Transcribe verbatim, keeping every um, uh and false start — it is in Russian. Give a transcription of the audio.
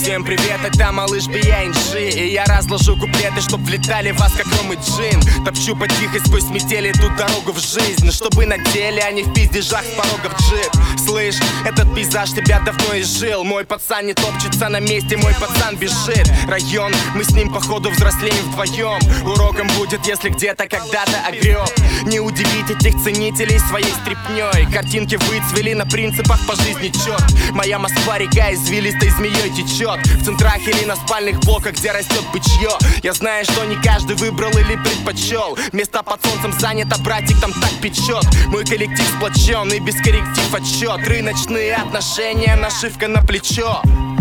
Всем привет, это малыш би эн джи. И я разложу куплеты, чтоб влетали в вас, как ром и джин. Топчу потихо сквозь метели ту дорогу в жизнь, чтобы на деле, а не в пиздежах с порогов джип. Слышь, этот пейзаж тебя давно изжил. Мой пацан не топчется на месте, мой пацан бежит. Район, мы с ним походу взрослеем вдвоем. Уроком будет, если где-то когда-то огреб. Не удивить этих ценителей своей стряпнёй. Картинки выцвели на принципах по жизни, чёрт. Моя Москва река извилистой змеей течет. В центрах или на спальных блоках, где растет бычье. Я знаю, что не каждый выбрал или предпочел. Место под солнцем занято, братик, там так печет. Мой коллектив сплочен и без корректив отчет. Рыночные отношения, нашивка на плечо.